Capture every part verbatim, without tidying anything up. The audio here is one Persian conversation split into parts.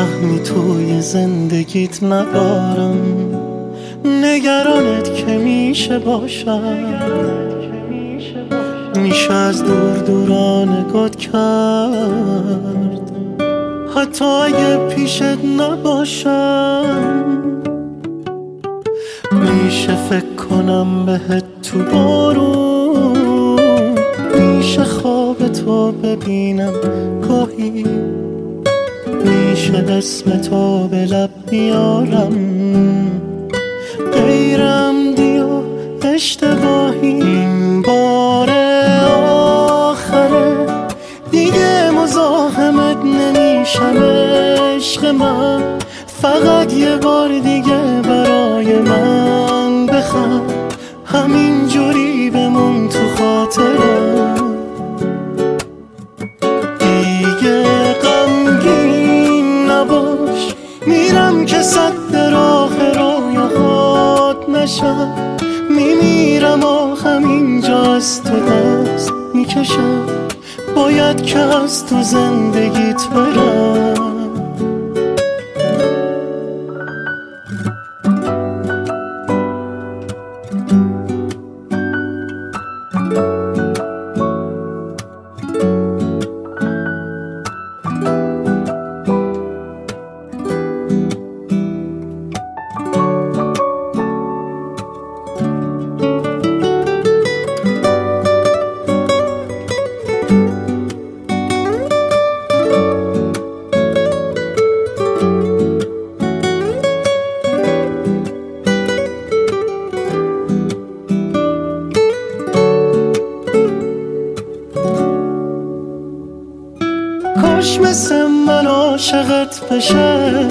سهمی توی زندگیت ندارم، نگرانت که میشه باشم، میشه از دور دوران نگات کرد حتی اگه پیشت نباشم. میشه فکر کنم بهت تو بارون، میشه خواب تو ببینم گاهی، میشه اسم تو به لب بیارم غیر عمدی و اشتباهی. این بار آخره دیگه مزاحمت نمیشم عشق من، فقط یه بار دیگه برای من بخند، همین جوری بمون تو خاطرم. دیگه غمگین نباش، میرم که صد راه رویاهات نشم، میمیرم آخم اینجا از تو دست میکشم، باید که از تو زندگیت برم. کاش مثل من عاشقت بشه،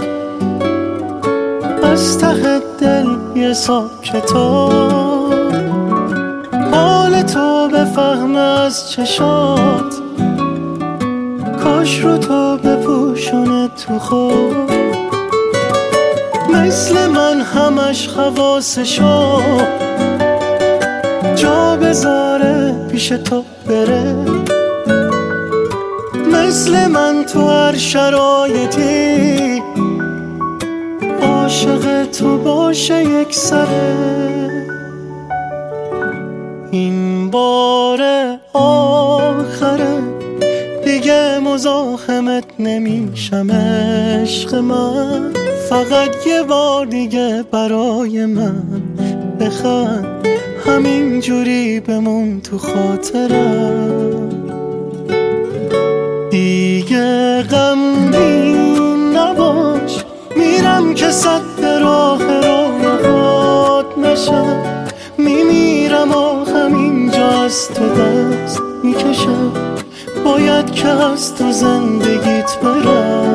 از ته دل یه حساب کتاب، حال تو بفهم از چشات، کاش رو تو بپوشونه تو خود، مثل من همش خواستشو جا بذاره پیش تو بره، مثل من تو هر شرایطی عاشق تو باشه یک سره. این بار آخره دیگه مزاحمت نمیشم عشق من، فقط یه بار دیگه برای من بخند، همین جوری بمون تو خاطرم. دیگه غمگین نباش، میرم که صد راه رویاهات نشم، میمیرم آخم اینجا از تو دست میکشم، باید که از تو زندگیت برم.